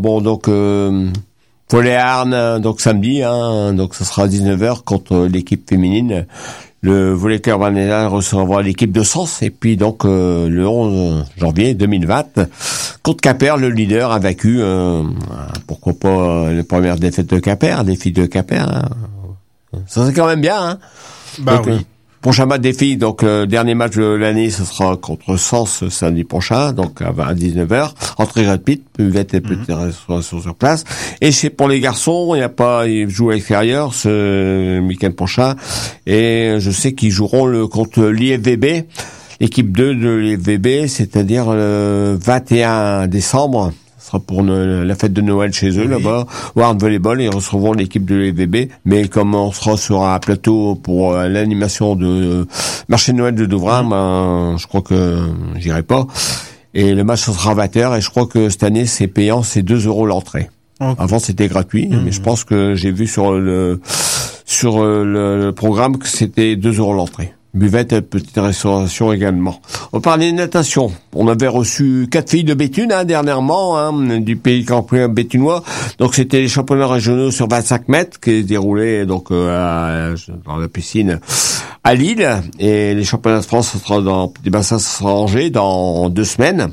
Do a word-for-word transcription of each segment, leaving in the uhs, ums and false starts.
bon, donc, euh, Volley-Arnes, donc samedi, hein, donc ce sera à dix-neuf heures contre l'équipe féminine. Le Volley Club Vanessa recevra l'équipe de Sens, et puis donc euh, le onze janvier deux mille vingt, contre Quimper, le leader a vaincu, euh, pourquoi pas euh, la première défaite de Quimper, des filles de Quimper. Hein. Ça c'est quand même bien. Hein. Bah donc, oui. Euh, prochain match des filles, donc le dernier match de l'année, ce sera contre Sens samedi prochain, donc à dix-neuf heures, entrée gratuite, buvette et petite mm-hmm. restauration sur place. Et c'est pour les garçons, il n'y a pas, ils jouent à l'extérieur ce week-end prochain, et je sais qu'ils joueront le contre l'I F V B, l'équipe deux de l'I F V B, c'est-à-dire le vingt et un décembre. Pour ne, la fête de Noël chez eux, oui. Là-bas, World Volleyball, ils recevront l'équipe de l'I F V B, mais comme on sera sur un plateau pour euh, l'animation de euh, marché de Noël de Douvrin, mmh. ben, je crois que j'irai pas. Et le match sera vingt heures, et je crois que cette année, c'est payant, c'est deux euros l'entrée. Okay. Avant, c'était gratuit, mmh. mais je pense que j'ai vu sur le, sur le, le programme que c'était deux euros l'entrée. Buvette, petite restauration également. On parlait de natation. On avait reçu quatre filles de Béthune, hein, dernièrement, hein, du pays campien béthunois. Donc c'était les championnats régionaux sur vingt-cinq mètres qui se déroulaient donc euh, à, dans la piscine à Lille. Et les championnats de France, ça sera dans des bassins, ça sera à Angers dans deux semaines.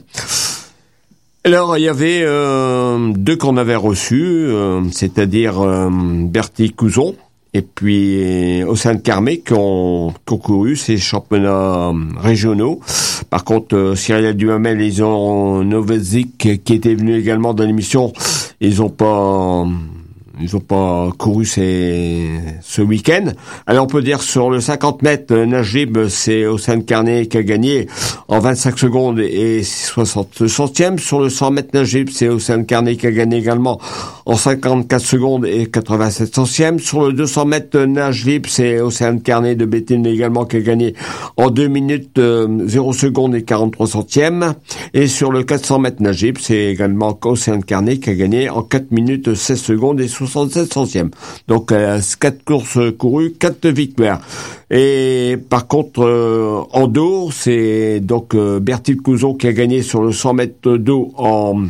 Alors il y avait euh, deux qu'on avait reçus, euh, c'est-à-dire euh, Bertie Couzon et puis Océane Carmé qui ont concouru ces championnats régionaux. Par contre, euh, Cyril Duhamel et Ison Novezic qui étaient venus également dans l'émission, ils ont pas ils ont pas couru ces, ce week-end. Alors on peut dire sur le cinquante mètres nage libre, c'est Océane Carmé qui a gagné en vingt-cinq secondes et soixante centièmes. Sur le cent mètres nage libre, c'est Océane Carmé qui a gagné également en cinquante-quatre secondes et quatre-vingt-sept centièmes. Sur le deux cents mètres nage libre, c'est Océane Carmé de Béthune également qui a gagné en deux minutes euh, zéro secondes et quarante-trois centièmes. Et sur le quatre cents mètres nage libre, c'est également Océane Carmé qui a gagné en quatre minutes seize secondes et soixante-sept centièmes. Donc euh, quatre courses courues, quatre victoires. Et par contre, euh, en dos, c'est donc euh, Bertille Couzon qui a gagné sur le cent mètres d'eau en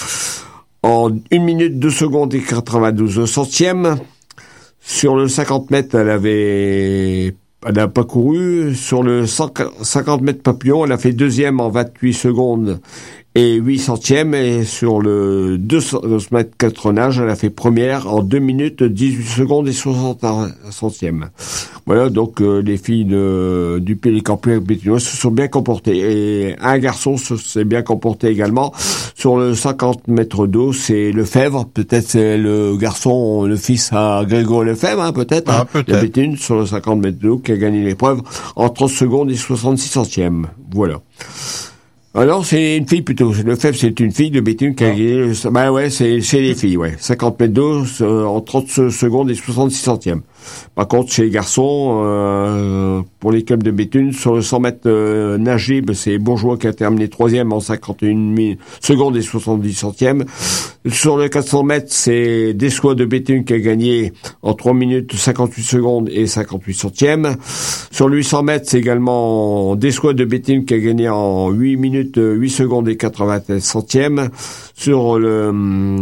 en une minute deux secondes et quatre-vingt-douze centièmes. Sur le cinquante mètres, elle avait, elle n'a pas couru. Sur le cent cinquante mètres papillon, elle a fait deuxième en vingt-huit secondes et huit centièmes. Et sur le deux cents mètres quatre nages, elle a fait première en deux minutes dix-huit secondes et soixante centièmes. Voilà, donc euh, les filles de, du Pélicampien béthunois se sont bien comportées. Et un garçon s'est bien comporté également. Sur le cinquante mètres d'eau, c'est Lefebvre. Peut-être c'est le garçon, le fils à Grégoire Lefebvre, hein, peut-être. Ah, hein, peut-être. La Béthune, sur le cinquante mètres d'eau, qui a gagné l'épreuve en trente secondes et soixante-six centièmes. Voilà. Alors, c'est une fille plutôt. Lefebvre, c'est une fille de Béthune qui a gagné... Ah. Ben ouais, c'est, c'est les filles, ouais. cinquante mètres d'eau euh, en trente secondes et soixante-six centièmes. Par contre, chez les garçons, euh, pour les clubs de Béthune, sur le cent mètres euh, nage libre, c'est Bourgeois qui a terminé troisième en cinquante et une secondes et soixante-dix centièmes. Sur le quatre cents mètres, c'est Dessois de Béthune qui a gagné en trois minutes cinquante-huit secondes et cinquante-huit centièmes. Sur le huit cents mètres, c'est également Dessois de Béthune qui a gagné en huit minutes huit secondes et quatre-vingt-treize centièmes. Sur le...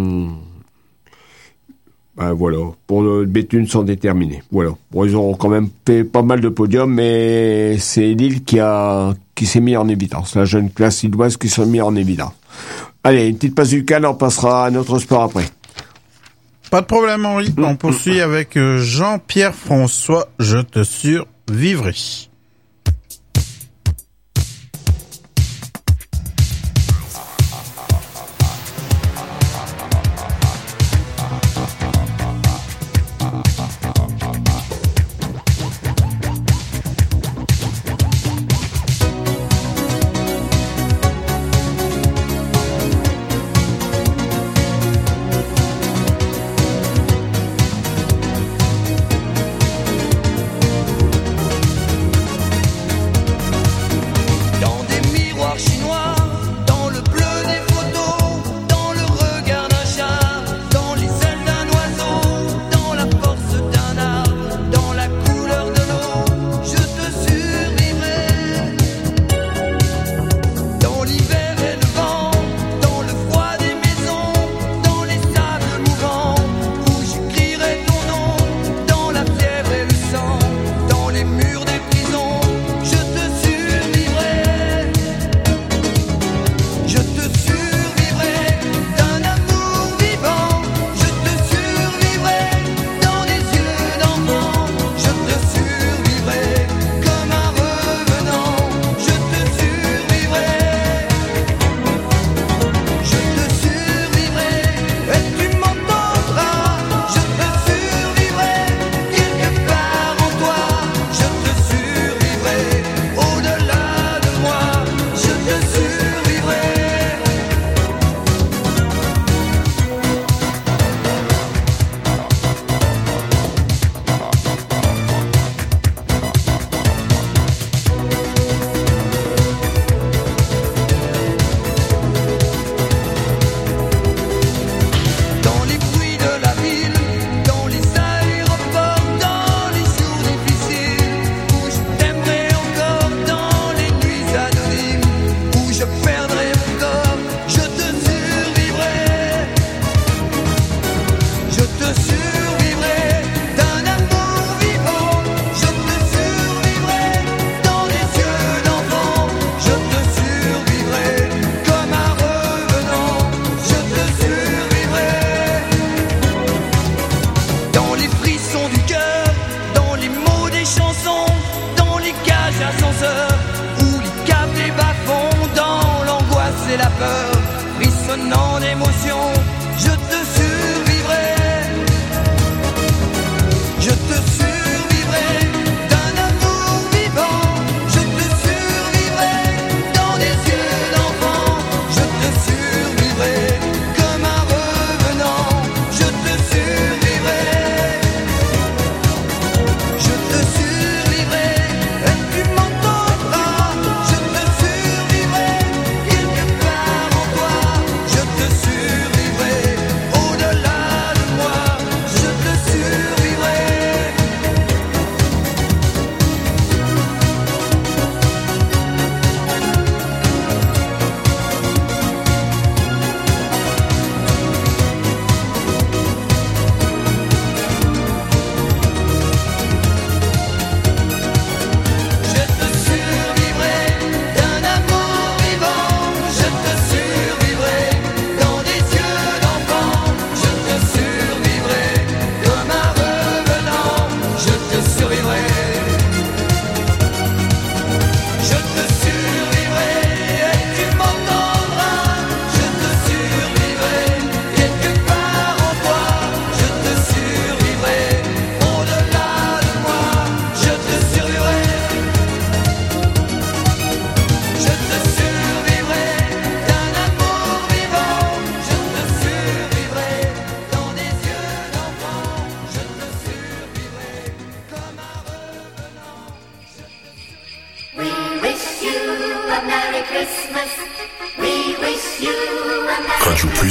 Ben voilà, pour le Béthune sans déterminer. Voilà. Bon, ils ont quand même fait pas mal de podiums, mais c'est Lille qui a qui s'est mis en évidence. La jeune classe lilloise qui s'est mis en évidence. Allez, une petite pause musicale, on passera à notre sport après. Pas de problème, Henri. On poursuit avec Jean-Pierre François. Je te survivrai.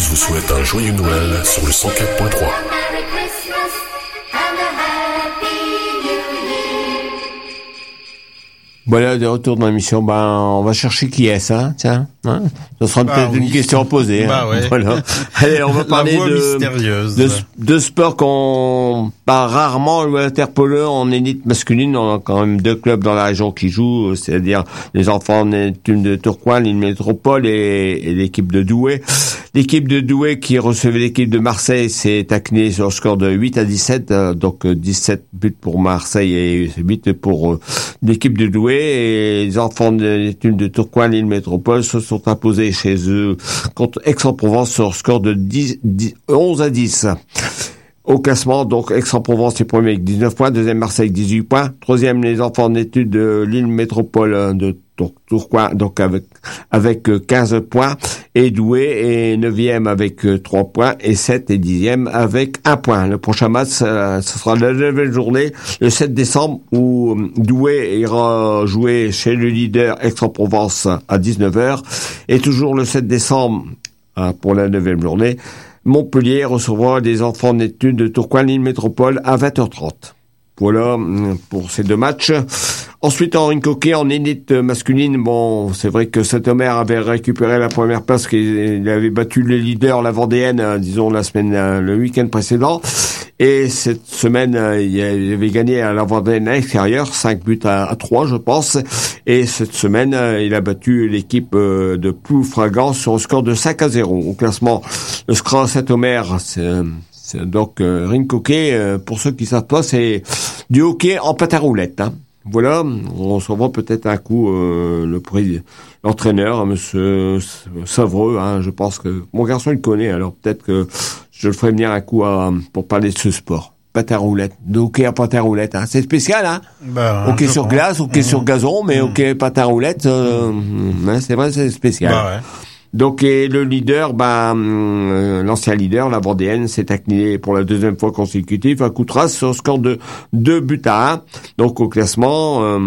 vous souhaite un joyeux Noël sur le cent quatre point trois. Voilà, de retour dans l'émission, ben, on va chercher qui est ça, tiens, hein. Ce sera bah, peut-être oui. une question à poser, bah, hein. ouais. Voilà. Allez, on va parler de, de, de sport qu'on parle rarement, le waterpolo en élite masculine. On a quand même deux clubs dans la région qui jouent, c'est-à-dire les enfants de Tourcoing, l'île Métropole et, et l'équipe de Douai. L'équipe de Douai qui recevait l'équipe de Marseille s'est inclinée sur le score de huit à dix-sept, donc dix-sept buts pour Marseille et huit pour euh, l'équipe de Douai. Et les enfants de l'équipe de Tourcoing, l'île Métropole se sont imposés chez eux contre Aix-en-Provence sur le score de dix, dix, onze à dix. Au classement, donc, Aix-en-Provence est premier avec dix-neuf points, deuxième Marseille avec dix-huit points, troisième les enfants d'études de l'île Métropole de Tourcoing, donc avec, avec quinze points, et Douai est neuvième avec trois points, et sept et dixième avec un point. Le prochain match, ce sera la neuvième journée, le sept décembre, où Douai ira jouer chez le leader Aix-en-Provence à dix-neuf heures, et toujours le sept décembre, pour la neuvième journée, Montpellier recevra des enfants d'études de Tourcoing, l'île Métropole à vingt heures trente. Voilà pour ces deux matchs. Ensuite, en ring hockey, en élite masculine, bon, c'est vrai que Saint-Omer avait récupéré la première place, qu'il avait battu les leaders, la Vendéenne, disons, la semaine, le week-end précédent. Et cette semaine, il avait gagné à la Vendéenne à l'extérieur, cinq buts à trois, je pense. Et cette semaine, il a battu l'équipe de Ploufragan sur un score de cinq à zéro. Au classement, le score Saint-Omer, c'est, c'est donc euh, ring hockey, euh, pour ceux qui savent pas, c'est du hockey en patin à roulettes, hein. Voilà, on se revoit peut-être un coup euh, le prix, l'entraîneur, monsieur Savreux, hein, je pense que mon garçon il connaît, alors peut-être que je le ferai venir un coup à, pour parler de ce sport. Patin à roulettes, de hockey à patin à roulettes, hein. C'est spécial, hein. Bah, hockey sur pense. glace, hockey mmh. sur gazon, mais mmh. hockey patin à roulettes, euh, mmh. hein, c'est vrai, c'est spécial. Bah ouais. Donc, et le leader, ben, euh, l'ancien leader, la Vendéenne, s'est incliné pour la deuxième fois consécutive à Coutras sur score de deux buts à un. Donc, au classement, euh,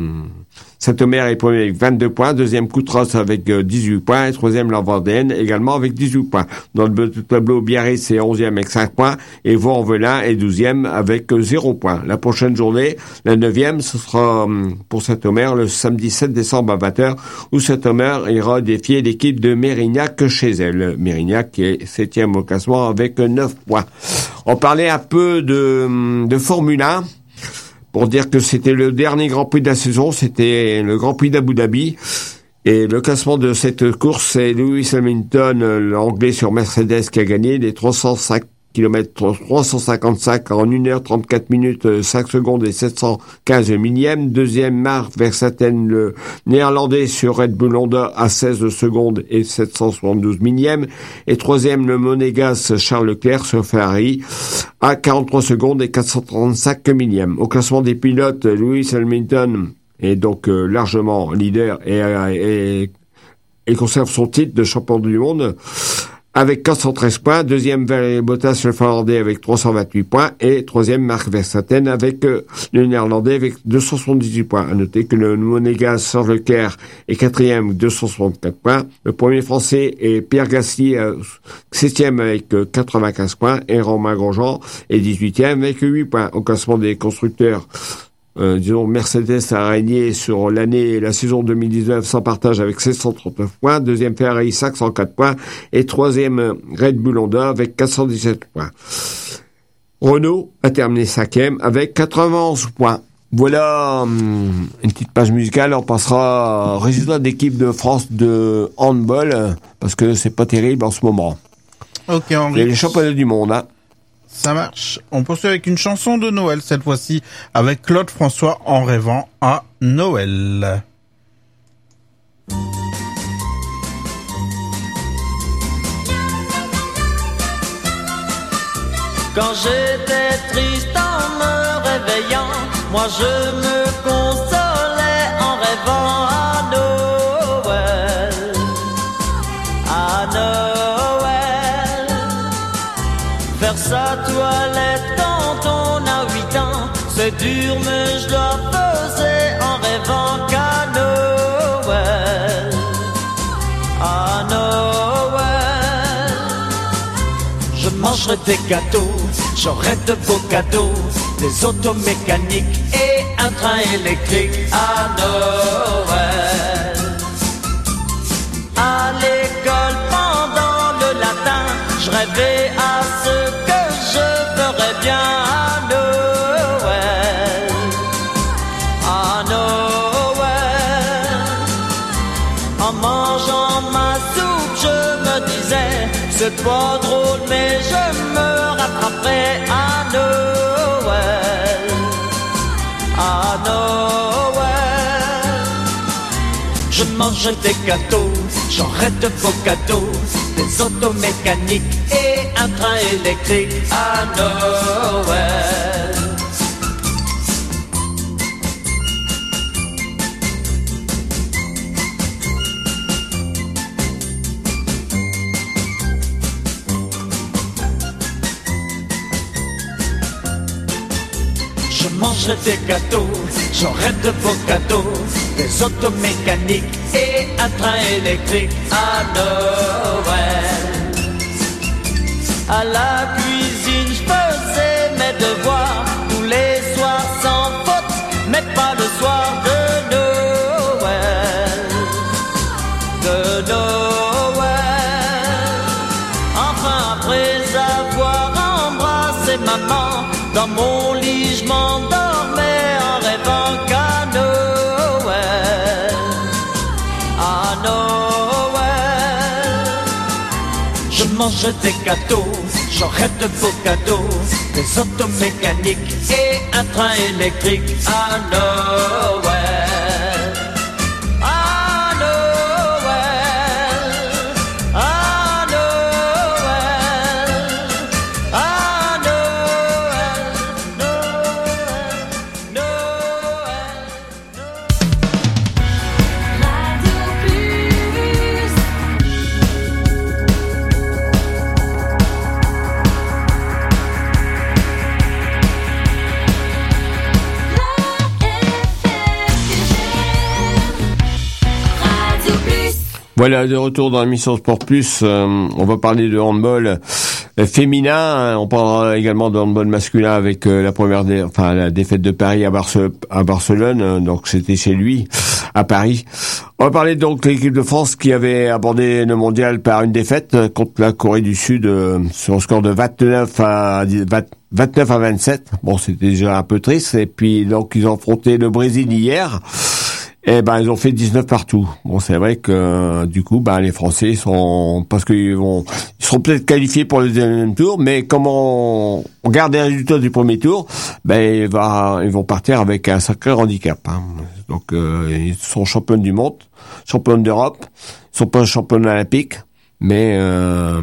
Saint-Omer est premier avec vingt-deux points, deuxième Coutras avec dix-huit points, et troisième la Vendéenne également avec dix-huit points. Dans le tableau, Biarritz est onzième avec cinq points, et Vaux-en-Velin est douzième avec zéro point. La prochaine journée, la neuvième, ce sera pour Saint-Omer le samedi sept décembre à vingt heures, où Saint-Omer ira défier l'équipe de Mérignac chez elle. Mérignac qui est septième au classement avec neuf points. On parlait un peu de, de Formule un. Pour dire que c'était le dernier Grand Prix de la saison, c'était le Grand Prix d'Abu Dhabi. Et le classement de cette course, c'est Lewis Hamilton, l'anglais sur Mercedes, qui a gagné les trois cent cinq kilomètres, trois cent cinquante-cinq en une heure trente-quatre minutes, cinq secondes et sept cent quinze millièmes. Deuxième, Mark Verstappen, le néerlandais sur Red Bull Honda à seize secondes et sept cent soixante-douze millièmes. Et troisième, le monégasque Charles Leclerc sur Ferrari à quarante-trois secondes et quatre cent trente-cinq millièmes. Au classement des pilotes, Lewis Hamilton est donc euh, largement leader et, et, et conserve son titre de champion du monde avec quatre cent treize points, deuxième Valtteri Bottas le Finlandais avec trois cent vingt-huit points et troisième Mark Verstappen avec euh, le Néerlandais avec deux cent soixante-dix-huit points. À noter que le monégasque Charles Leclerc est quatrième avec deux cent soixante-quatre points. Le premier français est Pierre Gasly, euh, septième avec euh, quatre-vingt-quinze points et Romain Grosjean est dix-huitième avec huit points. Au classement des constructeurs, Euh, disons, Mercedes a régné sur l'année et la saison deux mille dix-neuf sans partage avec sept cent trente-neuf points, deuxième Ferrari cinq cent quatre points et troisième Red Bull Honda avec quatre cent dix-sept points. Renault a terminé cinquième avec quatre-vingt-onze points. Voilà hum, une petite page musicale. On passera au résultat d'équipe de France de handball parce que c'est pas terrible en ce moment. Ok, Henri. Il y a les championnats du monde, hein. Ça marche. On poursuit avec une chanson de Noël, cette fois-ci, avec Claude François, En rêvant à Noël. Quand j'étais triste en me réveillant, moi je me consolais en rêvant à Noël, à Noël. Faire sa toilette quand on a huit ans, c'est dur mais je la faisais en rêvant qu'à Noël, à Noël. Je mangerai des gâteaux, j'aurai de beaux cadeaux, des autos mécaniques et un train électrique à Noël. À l'école pendant le latin, je rêvais à ce que je ferais bien à Noël. À Noël, en mangeant ma soupe, je me disais, c'est pas drôle mais je me rattraperai à Noël. À Noël, je mangerai des gâteaux, j'aurai de beaux cadeaux, des autos mécaniques et un train électrique à Noël. Je mangerai des gâteaux, j'aurai de beaux cadeaux, des autos mécaniques et un train électrique à Noël. À la cuisine, je faisais mes devoirs tous les soirs sans faute, mais pas le soir de Noël. De Noël. Enfin, après avoir embrassé maman, dans mon lit, je m'endormais en rêvant qu'à Noël. À Noël, je mangerai des gâteaux, j'aurai de beaux cadeaux, des autos mécaniques et un train électrique à Noël. À Noël, à Noël, à Noël, Noël, Noël, Radio Plus. Radio Plus. Voilà, de retour dans l'émission Sport Plus, euh, on va parler de handball euh, féminin, on parlera également de handball masculin avec euh, la première, dé- enfin la défaite de Paris à, Barce- à Barcelone, euh, donc c'était chez lui, à Paris. On va parler donc de l'équipe de France qui avait abordé le mondial par une défaite euh, contre la Corée du Sud euh, sur un score de vingt-neuf à vingt-neuf à vingt-sept. Bon, c'était déjà un peu triste. Et puis donc ils ont affronté le Brésil hier. Eh ben, ils ont fait dix-neuf partout. Bon, c'est vrai que euh, du coup, ben les Français sont, parce qu'ils vont, ils seront peut-être qualifiés pour le deuxième tour, mais comme on, on garde les résultats du premier tour, ben il va, ils vont partir avec un sacré handicap. Hein. Donc euh, ils sont champions du monde, champions d'Europe, ils sont pas champions olympiques, mais euh,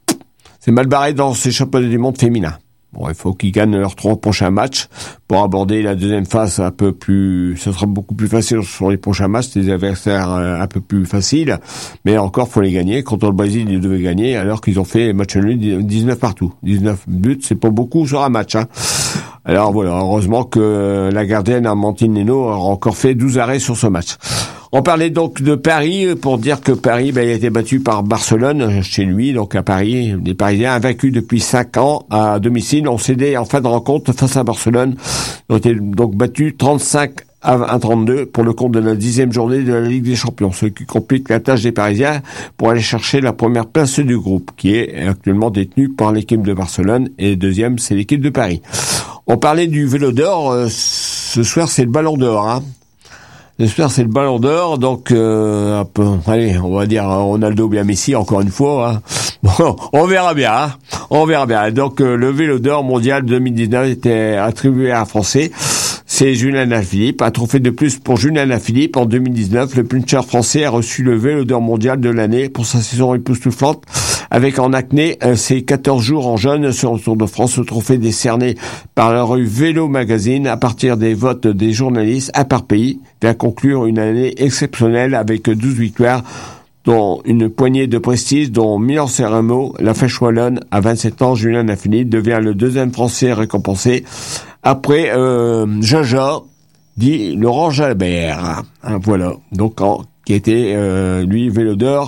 c'est mal barré dans ces championnats du monde féminins. Bon, il faut qu'ils gagnent leurs trois prochains matchs pour aborder la deuxième phase un peu plus, ce sera beaucoup plus facile sur les prochains matchs, des adversaires un peu plus faciles, mais encore faut les gagner. Contre le Brésil, ils devaient gagner alors qu'ils ont fait match nul dix-neuf partout. dix-neuf buts, c'est pas beaucoup sur un match, hein. Alors voilà, heureusement que la gardienne Amandine Leno aura encore fait douze arrêts sur ce match. On parlait donc de Paris pour dire que Paris ben, il a été battu par Barcelone chez lui, donc à Paris. Les Parisiens invaincus depuis cinq ans à domicile ont cédé en fin de rencontre face à Barcelone. Ils ont été donc battus trente-cinq à trente-deux pour le compte de la dixième journée de la Ligue des Champions, ce qui complique la tâche des Parisiens pour aller chercher la première place du groupe, qui est actuellement détenue par l'équipe de Barcelone, et deuxième, c'est l'équipe de Paris. On parlait du vélo d'or, euh, ce soir c'est le ballon d'or, hein. J'espère c'est le ballon d'or, donc euh, un peu, allez, on va dire Ronaldo bien Messi encore une fois. Hein. Bon, on verra bien, hein. On verra bien. Donc euh, le vélo d'or mondial deux mille dix-neuf était attribué à un Français, c'est Julien Alaphilippe. Un trophée de plus pour Julien Alaphilippe. En deux mille dix-neuf, le puncher français a reçu le vélo d'or mondial de l'année pour sa saison époustouflante, avec en acné euh, ses quatorze jours en jaune sur le Tour de France. Le trophée décerné par la revue Vélo Magazine à partir des votes des journalistes un par pays vient conclure une année exceptionnelle avec douze victoires, dont une poignée de prestige, dont Milan-San Remo, la Flèche Wallonne. À vingt-sept ans, Julien Alaphilippe devient le deuxième Français récompensé après euh, Jaja, dit Laurent Jalabert. Hein, voilà, donc en, qui était euh, lui vélo d'or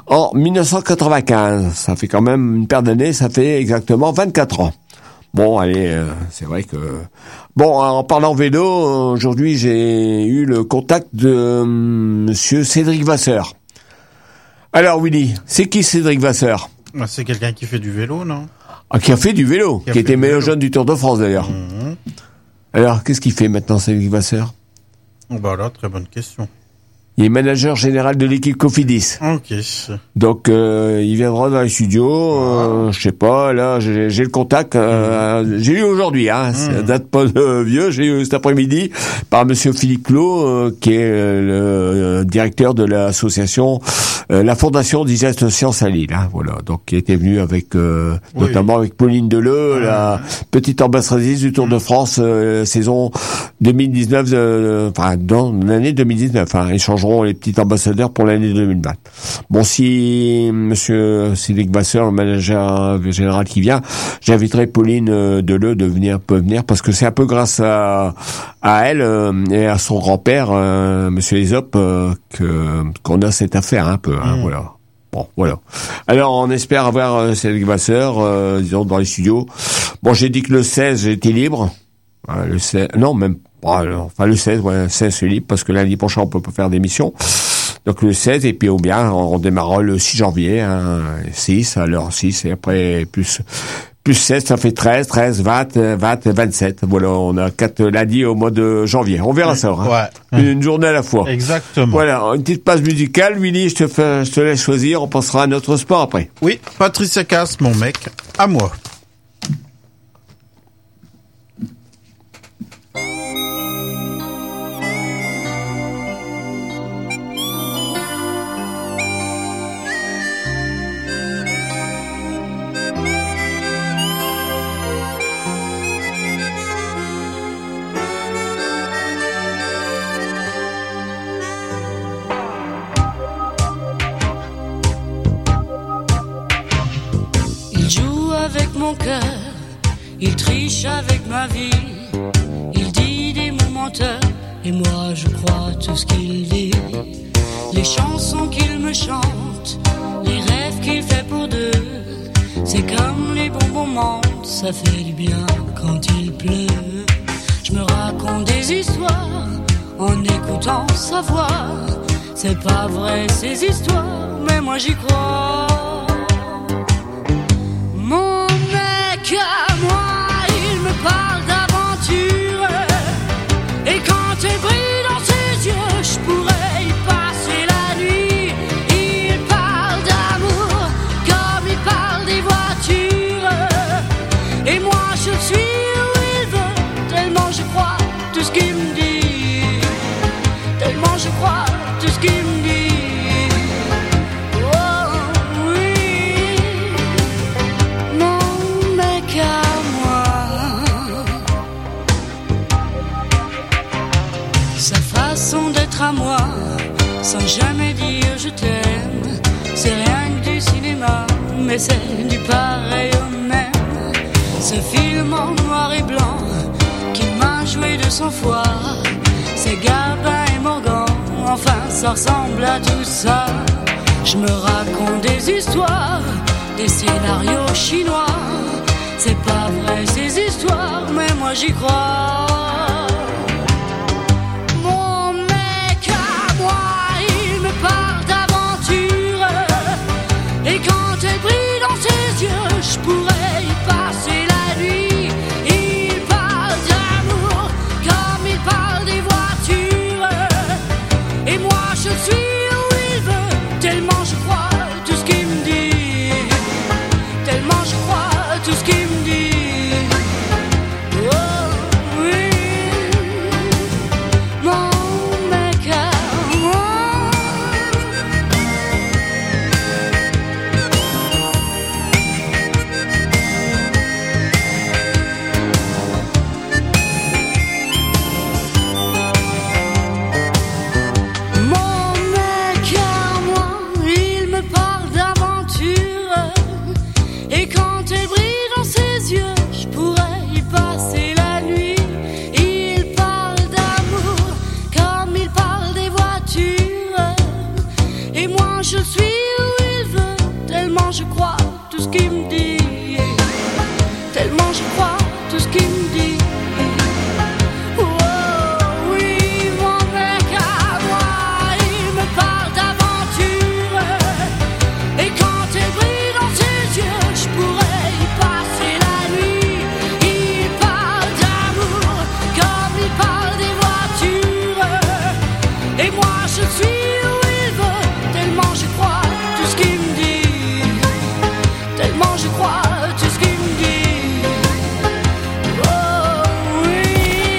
en dix-neuf cent quatre-vingt-quinze. Ça fait quand même une paire d'années, ça fait exactement vingt-quatre ans. Bon, allez, euh, c'est vrai que... Bon, en parlant vélo, aujourd'hui, j'ai eu le contact de euh, monsieur Cédric Vasseur. Alors, Willy, c'est qui Cédric Vasseur? Bah, c'est quelqu'un qui fait du vélo, non? Ah, qui a fait du vélo, Qui a qui fait était du meilleur vélo. jeune du Tour de France, d'ailleurs. Mhm. Alors, qu'est-ce qu'il fait maintenant, Cédric Vasseur? Oh, bah là, très bonne question. Il est manager général de l'équipe Cofidis. Ok. Donc euh, il viendra dans les studios, euh, je sais pas, là j'ai, j'ai le contact, euh, j'ai eu aujourd'hui, hein, ça date pas de vieux, j'ai eu cet après-midi par monsieur Philippe Clot, euh, qui est euh, le euh, directeur de l'association, euh, la Fondation Digest Science à Lille, hein, voilà, donc qui était venu avec, euh, Oui. notamment avec Pauline Deleu, la petite ambassadrice du Tour de France, euh, saison deux mille dix-neuf, euh, enfin dans l'année deux mille dix-neuf, hein, ils changeront les petits ambassadeurs pour l'année deux mille vingt. Bon, si monsieur Cédric Vasseur, le manager général qui vient, j'inviterai Pauline euh, Deleu de venir, peut venir, parce que c'est un peu grâce à, à elle euh, et à son grand-père, euh, monsieur Aesop, euh, que, qu'on a cette affaire un peu, hein, Mmh. voilà. Bon, voilà. Alors, on espère avoir euh, Cédric Vasseur, euh, disons, dans les studios. Bon, j'ai dit que le seize, j'étais libre. Hein, le seize, non, même pas, alors, enfin, le seize, ouais, le seize, c'est libre, parce que lundi prochain, on peut pas faire d'émission. Donc, le seize, et puis, ou bien, on démarrera le six janvier, hein, six, alors six, et après, plus, plus seize, ça fait treize, treize, vingt, vingt, vingt-sept. Voilà, on a quatre lundis au mois de janvier. On verra ça, hein. Ouais. Une journée à la fois. Exactement. Voilà, une petite page musicale. Willy, je te fais, je te laisse choisir. On passera à notre sport après. Oui, Patricia Cass, mon mec, à moi. Il joue avec mon cœur, il triche avec ma vie, il dit des mots menteurs, et moi je crois tout ce qu'il dit. Les chansons qu'il me chante, les rêves qu'il fait pour deux, c'est comme les bonbons mentent, ça fait du bien quand il pleut. Je me raconte des histoires en écoutant sa voix, c'est pas vrai ces histoires, mais moi j'y crois. Mon mec à moi, il me parle d'aventure, et quand elle brille dans ses yeux, je pourrais y passer la nuit. Il parle d'amour comme il parle des voitures, et moi je suis où il veut, tellement je crois tout ce qu'il me dit, tellement je crois tout ce qu'il me dit. À moi, sans jamais dire je t'aime, c'est rien que du cinéma, mais c'est du pareil au même. Ce film en noir et blanc qu'il m'a joué de sang foi, c'est Gabin et Morgan, enfin ça ressemble à tout ça. Je me raconte des histoires, des scénarios chinois, c'est pas vrai ces histoires, mais moi j'y crois. Et quand elle brille dans ses yeux, je pourrais y passer la nuit. Il parle d'amour comme il parle des voitures, et moi je suis où il veut, tellement je crois tout ce qu'il me dit, tellement je crois tout ce qu'il me dit. Oh oui. j'y crois, tout ce qu'il me dit. Oh oui, mon mec à moi, il me parle d'aventure. Et quand elle brille dans ses yeux, je pourrais y passer la nuit. Il parle d'amour comme il parle des voitures. Et moi je suis où il veut, tellement je crois tout ce qu'il me dit. Tellement je crois tout ce qu'il me dit. Oh oui.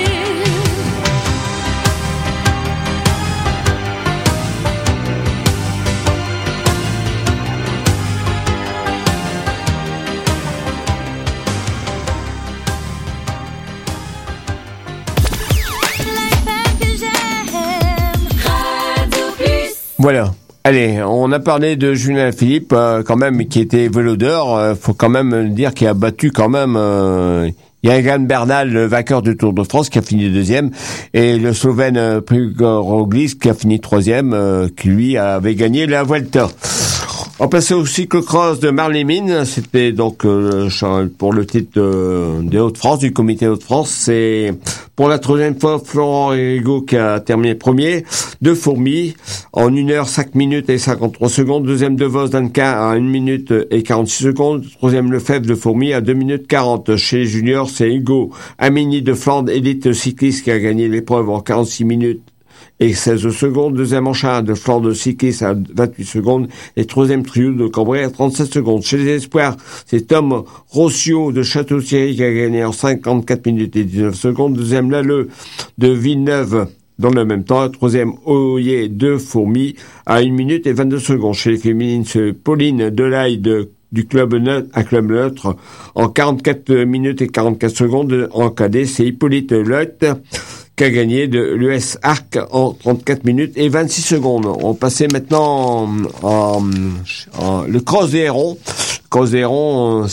Radio Plus. Voilà. Allez, on a parlé de Julien Philippe, euh, quand même, qui était véloudeur. Euh, faut quand même dire qu'il a battu quand même euh, Jagan Bernal, le vainqueur du Tour de France, qui a fini deuxième, et le Slovène euh, Primož Roglič, qui a fini troisième, euh, qui lui avait gagné la Vuelta. On passait au cyclocross de Marly-les-Mines. C'était donc euh, pour le titre euh, des Hauts-de-France, du comité Hauts-de-France. C'est pour la troisième fois Florent Rigaud qui a terminé premier. De Fourmi en une heure cinq minutes et cinquante-trois secondes. Deuxième de Vos d'Annequin à une minute et quarante-six secondes. Troisième Lefebvre de Fourmi à deux minutes quarante. Chez les juniors, c'est Hugo Amini de Flandre, élite cycliste, qui a gagné l'épreuve en quarante-six minutes et seize secondes. Deuxième Enchin de Flandre cycliste à vingt-huit secondes. Et troisième trio de Cambrai à trente-sept secondes. Chez les espoirs, c'est Tom Rossio de Château-Thierry qui a gagné en cinquante-quatre minutes et dix-neuf secondes. Deuxième Lalleux de Villeneuve dans le même temps. Troisième Oyer de Fourmi à une minute et vingt-deux secondes. Chez les féminines, c'est Pauline Delaye de du club neutre, un club neutre, en quarante-quatre minutes et quarante-quatre secondes. En cadet, c'est Hippolyte Leut qui a gagné de l'U S Arc en trente-quatre minutes et vingt-six secondes. On passait maintenant en, en, en le Cross des Hérons. Cross des Hérons,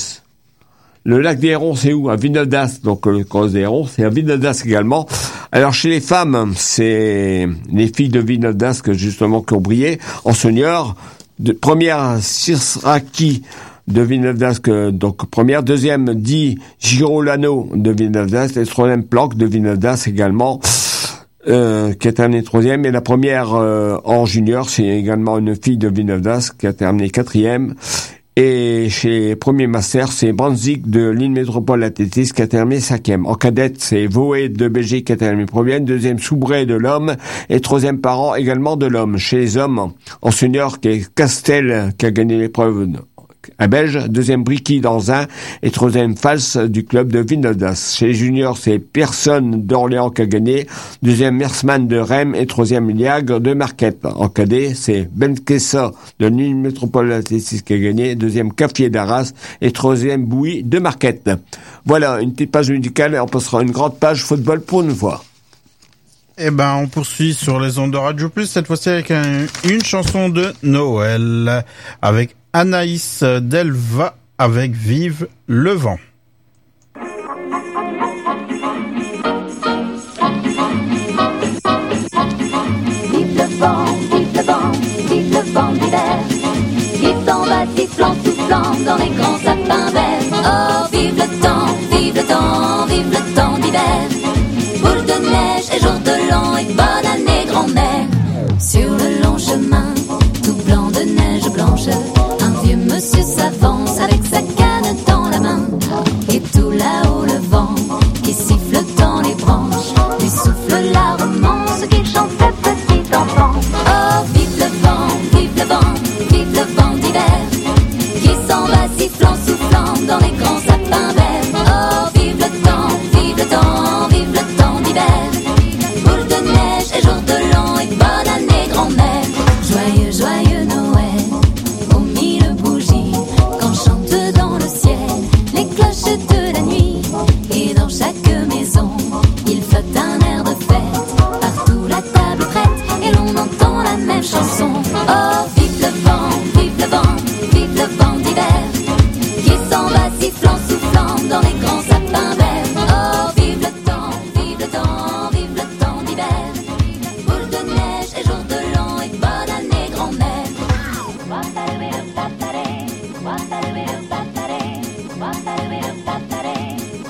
le lac des Hérons, c'est où? À Villeneuve d'Ascq. Donc le Cross des Hérons, c'est à Villeneuve d'Ascq également. Alors chez les femmes, c'est les filles de Villeneuve d'Ascq justement qui ont brillé. En senior, de, première Siraki de Villeneuve d'Ascq, donc première. Deuxième, Di Girolano de Villeneuve d'Ascq. Et troisième, Planck de Villeneuve d'Ascq également, euh, qui a terminé troisième. Et la première euh, en junior, c'est également une fille de Villeneuve d'Ascq qui a terminé quatrième. Et chez Premier Master, c'est Brandzik de l'île Métropole Athlétisme qui a terminé cinquième. En cadette, c'est Voé de Belgique qui a terminé première. Deuxième, Soubray de l'Homme. Et troisième Parent également de l'Homme. Chez les hommes, en senior, qui est Castel qui a gagné l'épreuve à Belge. Deuxième, Bricky d'Anzin. Et troisième, Fals du club de Villeneuve d'Ascq. Chez les juniors, c'est Personne d'Orléans qui a gagné. Deuxième, Mersman de Rennes. Et troisième, Liagre de Marquette. En cadet, c'est Ben Kessa de l'île Métropole Athlétisme qui a gagné. Deuxième, Caffier d'Arras. Et troisième, Bouilly de Marquette. Voilà, une petite page musicale et on passera une grande page football pour une fois. Eh ben, on poursuit sur les ondes de Radio Plus, cette fois-ci avec un, une chanson de Noël, avec Anaïs Delva, avec Vive le vent. Vive le vent, vive le vent, vive le vent d'hiver. Vive en bas, sifflant, soufflant dans les grands sapins verts. Oh, vive le temps, vive le temps, vive le temps d'hiver. Boule de neige et jour de l'an et bonne année grand-mère. Sur le long chemin, tout blanc de neige blanche, un vieux monsieur s'avance avec sa canne dans la main. Et tout là-haut le vent qui siffle dans les branches lui souffle la romance qu'il chantait petit enfant. Oh, vive le vent, vive le vent, vive le vent d'hiver, qui s'en va sifflant, soufflant dans les grands sapins verts. Oh, vive le temps, vive le temps, vive le temps d'hiver. Boule de neige et jour de l'an et bonne année grand-mère. Joyeux, joyeux Noël, aux mille bougies, quand chantent dans le ciel les cloches de la nuit. Et dans chaque maison, il flotte un air de fête, partout la table est prête et l'on entend la même chanson. Oh, vive le vent, vive le vent, vive le vent d'hiver, qui s'en va sifflant, soufflant dans les grands sapins verts. Oh, vive le temps, vive le temps, vive le temps d'hiver. Boule de neige et jour de l'an et bonne année grand-mère. Oh,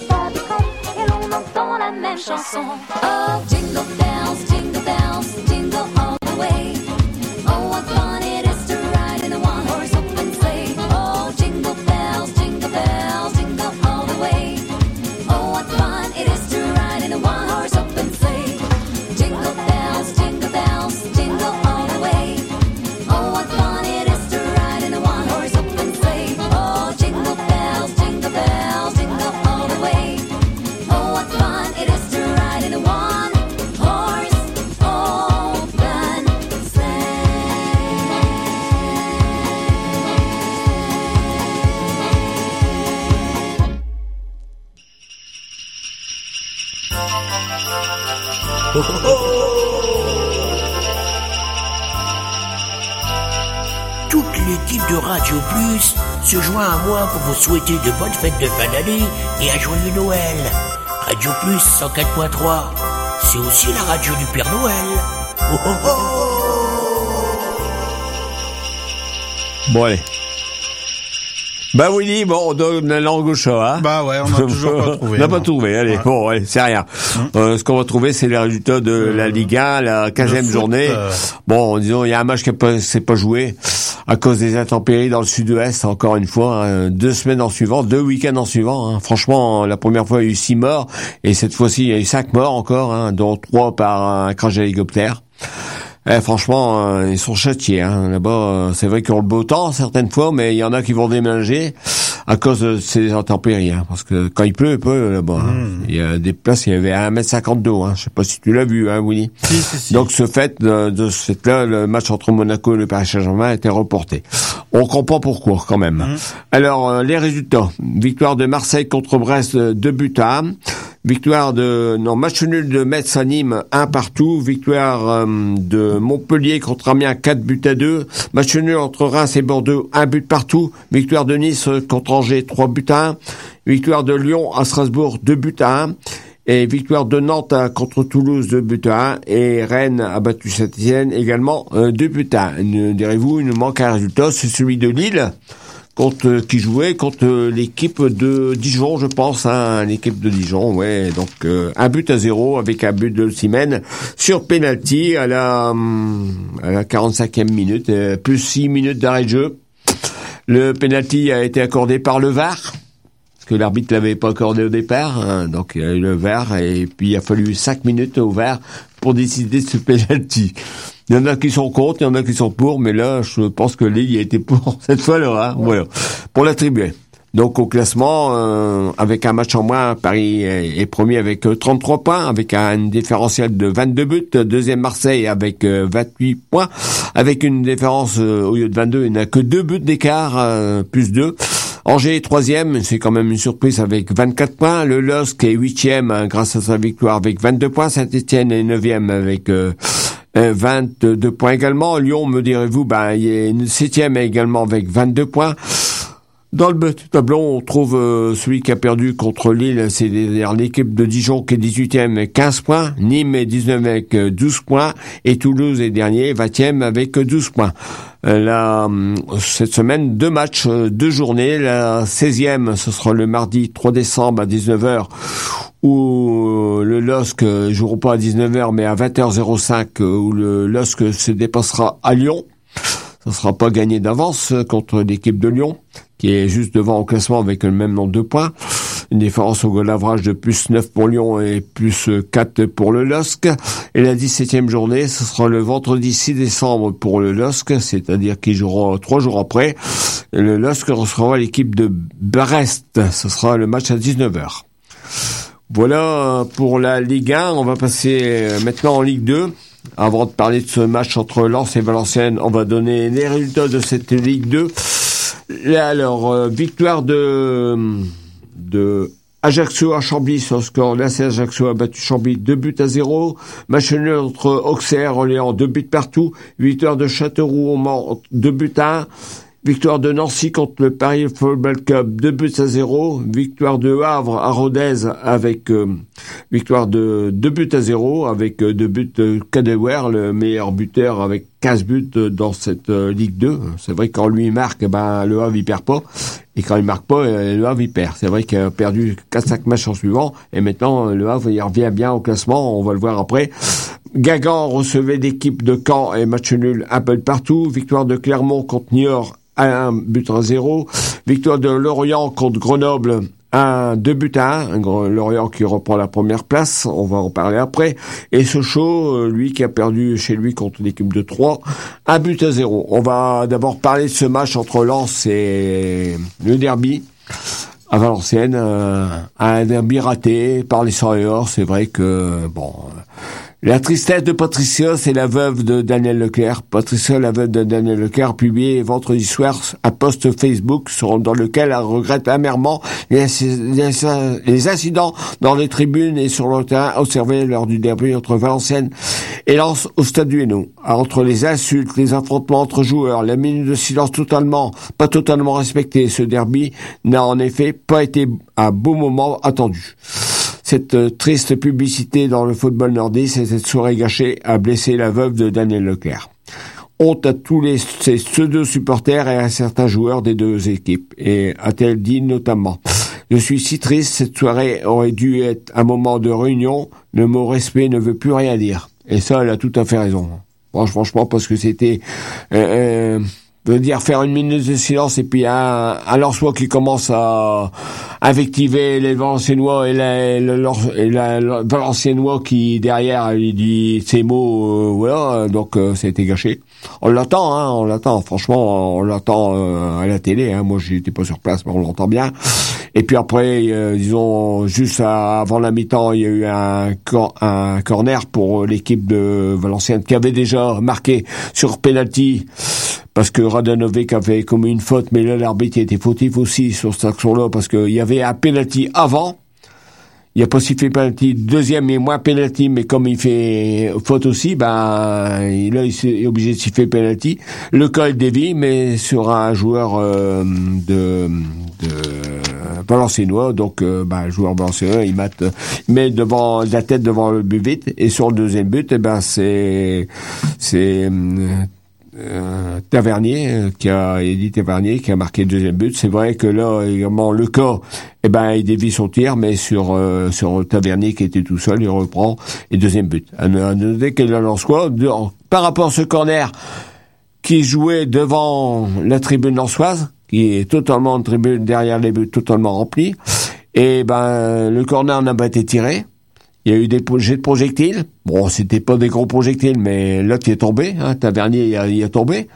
ça décroche et l'on entend la même chanson. Oh, jingle bells, jingle bells, jingle all the way. Oh, what fun it is to ride in a one-horse open sleigh. Oh, jingle bells, jingle bells, jingle all the way. Oh, what fun it is to ride in a one-horse open sleigh. Jingle bells, jingle bells, jingle all the way. Oh, what fun it is to ride in a one-horse open sleigh. Oh, jingle bells, jingle bells, jingle all the way. Oh, what fun it is to ride in a one-horse open sleigh. Toute l'équipe de Radio Plus se joint à moi pour vous souhaiter de bonnes fêtes de fin d'année et un joyeux Noël. Radio Plus cent quatre point trois, c'est aussi la radio du Père Noël. Oh, oh, oh. Bon, allez. Bah Willy, bon, on donne la langue au chat, hein. Bah ouais, on n'a toujours pas trouvé. On n'a pas non. trouvé, allez, Ouais. bon, ouais, c'est rien. Hum. Euh, ce qu'on va trouver, c'est les résultats de la Ligue un, la quinzième foot, journée. euh. Bon, disons, il y a un match qui ne s'est pas joué à cause des intempéries dans le sud-ouest, encore une fois, hein, deux semaines en suivant, deux week-ends en suivant. Hein. Franchement, la première fois, il y a eu six morts, et cette fois-ci, il y a eu cinq morts encore, hein, dont trois par un crash d'hélicoptère. Eh, franchement, euh, ils sont châtiés. Hein. Là-bas, euh, c'est vrai qu'ils ont le beau temps certaines fois, mais il y en a qui vont déménager à cause de ces intempéries. Hein, parce que quand il pleut, il pleut là-bas. Hein. Mmh. Il y a des places, il y avait un mètre cinquante d'eau. Hein. Je sais pas si tu l'as vu, hein, Willy. Si, si, si. Donc, ce fait, de, de ce fait-là, le match entre Monaco et le Paris Saint-Germain a été reporté. On comprend pourquoi, quand même. Mmh. Alors, euh, les résultats. Victoire de Marseille contre Brest, deux buts à un. Victoire de, non, match nul de Metz à Nîmes, un partout. Victoire euh, de Montpellier contre Amiens, quatre buts à deux. Match nul entre Reims et Bordeaux, un but partout. Victoire de Nice contre Angers, trois buts à un. Victoire de Lyon à Strasbourg, deux buts à un. Et victoire de Nantes contre Toulouse, deux buts à un. Et Rennes a battu Saint-Étienne également, euh, deux buts à un. Ne direz-vous, il nous manque un résultat, c'est celui de Lille. Contre qui jouait contre l'équipe de Dijon, je pense, hein, l'équipe de Dijon, ouais. Donc euh, un but à zéro avec un but de Osimhen sur penalty à la à la quarante-cinquième minute, euh, plus six minutes d'arrêt de jeu. Le penalty a été accordé par le V A R. Parce que l'arbitre l'avait pas accordé au départ, hein, donc il y a eu le V A R et puis il a fallu cinq minutes au V A R pour décider de ce penalty. Il y en a qui sont contre, il y en a qui sont pour, mais là, je pense que Lille a été pour cette fois-là, hein, voilà, pour l'attribuer. Donc au classement, euh, avec un match en moins, Paris est, est premier avec euh, trente-trois points, avec un différentiel de vingt-deux buts. Deuxième Marseille avec euh, vingt-huit points, avec une différence euh, au lieu de vingt-deux, il n'a que deux buts d'écart, euh, plus deux. Angers est troisième, c'est quand même une surprise avec vingt-quatre points. Le L O S C est huitième hein, grâce à sa victoire avec vingt-deux points. Saint-Étienne est neuvième avec euh, vingt-deux points également. Lyon, me direz-vous, ben il est septième également avec vingt-deux points. Dans le bas du tableau, on trouve euh, celui qui a perdu contre Lille, c'est l'équipe de Dijon qui est dix-huitième avec quinze points. Nîmes est dix-neuvième avec euh, douze points. Et Toulouse est dernier, vingtième avec euh, douze points. Euh, là, cette semaine, deux matchs, euh, deux journées. La seizième, ce sera le mardi trois décembre à dix-neuf heures, où le L O S C ne jouera pas à dix-neuf heures, mais à vingt heures cinq, où le L O S C se dépassera à Lyon. Ça ne sera pas gagné d'avance contre l'équipe de Lyon, qui est juste devant au classement avec le même nombre de points. Une différence au goal average de plus neuf pour Lyon et plus quatre pour le L O S C. Et la dix-septième journée, ce sera le vendredi six décembre pour le L O S C, c'est-à-dire qu'il jouera trois jours après. Et le L O S C recevra l'équipe de Brest. Ce sera le match à dix-neuf heures. Voilà pour la Ligue un. On va passer maintenant en Ligue deux. Avant de parler de ce match entre Lens et Valenciennes, on va donner les résultats de cette Ligue deux. Là, alors, euh, victoire de, de Ajaccio à Chambly sur le score. Là, c'est Ajaccio a battu Chambly deux buts à zéro. Match nul entre Auxerre et Orléans, deux buts partout. Victoire de Châteauroux au Mans, deux buts à un. Victoire de Nancy contre le Paris Football Club, deux buts à zéro. Victoire de Havre à Rodez avec euh, victoire de deux buts à zéro avec euh, deux buts de Kadewere, le meilleur buteur avec quinze buts dans cette euh, Ligue deux. C'est vrai que quand lui marque, ben le Havre il perd pas. Et quand il marque pas, le Havre, il perd. C'est vrai qu'il a perdu quatre cinq matchs en suivant. Et maintenant, le Havre, il revient bien au classement. On va le voir après. Guingamp recevait l'équipe de Caen et match nul un peu de partout. Victoire de Clermont contre Niort, un but à zéro. Victoire de Lorient contre Grenoble, un deux buts à un. Lorient qui reprend la première place. On va en parler après. Et Sochaux, lui qui a perdu chez lui contre l'équipe de Troyes, un but à zéro. On va d'abord parler de ce match entre Lens et le derby à Valenciennes. Un derby raté par les Soriors. C'est vrai que, bon... La tristesse de Patricia, c'est la veuve de Daniel Leclerc. Patricia, la veuve de Daniel Leclerc, a publié vendredi soir un post Facebook dans lequel elle regrette amèrement les, les, les incidents dans les tribunes et sur le terrain observés lors du derby entre Valenciennes et Lens au stade du Hainaut. Entre les insultes, les affrontements entre joueurs, la minute de silence totalement, pas totalement respectée, ce derby n'a en effet pas été un beau moment attendu. Cette triste publicité dans le football nordiste et cette soirée gâchée a blessé la veuve de Daniel Leclerc. Honte à tous les ces pseudo-supporters et à certains joueurs des deux équipes. Et a-t-elle dit notamment: je suis si triste, cette soirée aurait dû être un moment de réunion, le mot respect ne veut plus rien dire. Et ça, elle a tout à fait raison. Franchement, parce que c'était... Euh, euh, veut dire faire une minute de silence et puis un, un Lensois qui commence à invectiver les Valenciennois et la, le, et la, le Valenciennois qui derrière lui dit ces mots, euh, voilà, donc euh, ça a été gâché. On l'entend, hein, on l'entend, franchement, on l'entend euh, à la télé, hein, moi j'étais pas sur place mais on l'entend bien. Et puis après, euh, disons, juste à, avant la mi-temps, il y a eu un, cor, un corner pour l'équipe de Valenciennes qui avait déjà marqué sur penalty, parce que Radanovic avait commis une faute, mais là l'arbitre était fautif aussi sur cette action-là, parce qu'il y avait un penalty avant. Il a pas sifflé penalty, deuxième et moins penalty, mais comme il fait faute aussi, ben là il est obligé de siffler penalty. Le cas est dévié, mais sur un joueur euh, de, de Valenciennois, donc euh, ben, le joueur valenciennois, il met, il met devant la tête devant le but vite, et sur le deuxième but, eh ben c'est c'est Euh, Tavernier euh, qui a Eddie Tavernier qui a marqué le deuxième but. C'est vrai que là également le cas, eh ben il dévie son tir, mais sur euh, sur Tavernier qui était tout seul, il reprend et deuxième but. À noter que la Lensois, par rapport à ce corner qui jouait devant la tribune lensoise, qui est totalement une tribune derrière les buts totalement remplie, et ben le corner n'a pas été tiré. Il y a eu des jets de projectiles. Bon, c'était pas des gros projectiles, mais l'autre il est tombé. Hein, Tavernier il a, il a tombé.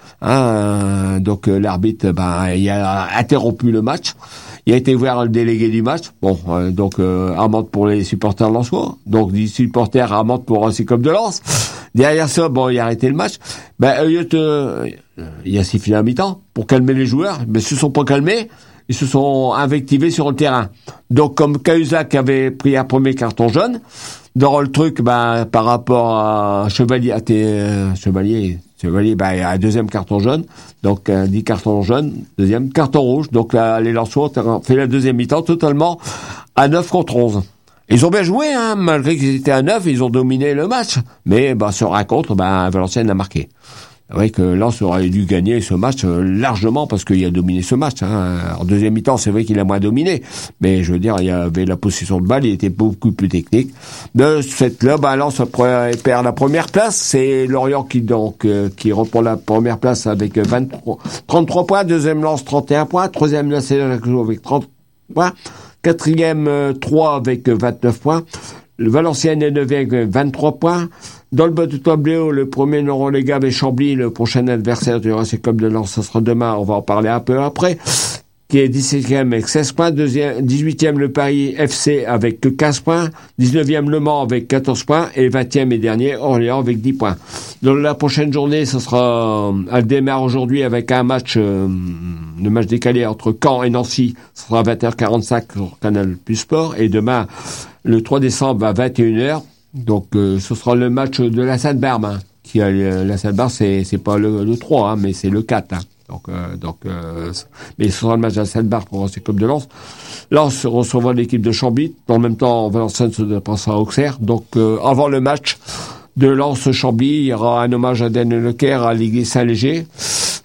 Hein, donc euh, l'arbitre, ben, il a interrompu le match. Il a été voir le délégué du match. Bon, euh, donc euh, amende pour les supporters lensois. Donc des supporters amende pour un club de Lens. Derrière ça, bon, il a arrêté le match. Ben, au lieu de, euh, il a sifflé à mi-temps pour calmer les joueurs, mais ils se sont pas calmés. Ils se sont invectivés sur le terrain. Donc, comme Cahuzac avait pris un premier carton jaune, dans le truc, ben, par rapport à Chevalier, à tes, euh, Chevalier, Chevalier, ben, il y a un deuxième carton jaune. Donc, un dix cartons jaunes, deuxième carton rouge. Donc, là, les Lensois ont fait la deuxième mi-temps totalement à neuf contre onze. Ils ont bien joué, hein, malgré qu'ils étaient à neuf, ils ont dominé le match. Mais, ben, sur un contre, ben, Valenciennes a marqué. C'est vrai que Lens aurait dû gagner ce match largement parce qu'il a dominé ce match. Hein. En deuxième mi-temps, c'est vrai qu'il a moins dominé, mais je veux dire, il y avait la possession de balle, il était beaucoup plus technique. De ce fait-là, ben, Lens perd la première place. C'est Lorient qui donc euh, qui reprend la première place avec vingt-trois, trente-trois points. Deuxième Lens, trente et un points. Troisième Lens avec trente points. Quatrième euh, Troyes avec vingt-neuf points. Le Valenciennes est neuvième avec vingt-trois points. Dans le bas du tableau, le premier non relégable est Chambly, le prochain adversaire du Racing Club de Lens, ça sera demain, on va en parler un peu après, qui est dix-septième avec seize points, deuxième, dix-huitième le Paris F C avec quinze points, dix-neuvième Le Mans avec quatorze points, et vingtième et dernier Orléans avec dix points. Dans la prochaine journée, ça sera, elle démarre aujourd'hui avec un match, euh, le match décalé entre Caen et Nancy, ça sera à vingt heures quarante-cinq sur Canal Plus Sport, et demain, le trois décembre à vingt et une heures, donc euh, ce sera le match de la Sainte-Barbe, hein, qui a euh, la Sainte-Barbe, c'est c'est pas le, le trois, hein, mais c'est le quatre. Hein. Donc euh, donc euh, mais ce sera le match de la Sainte-Barbe pour le club de Lens. Lens recevra l'équipe de Chambly. En même temps, Valenciennes se déplacera à Auxerre. Donc euh, avant le match de Lens-Chambly, il y aura un hommage à Daniel Leclerc à l'église Saint-Léger.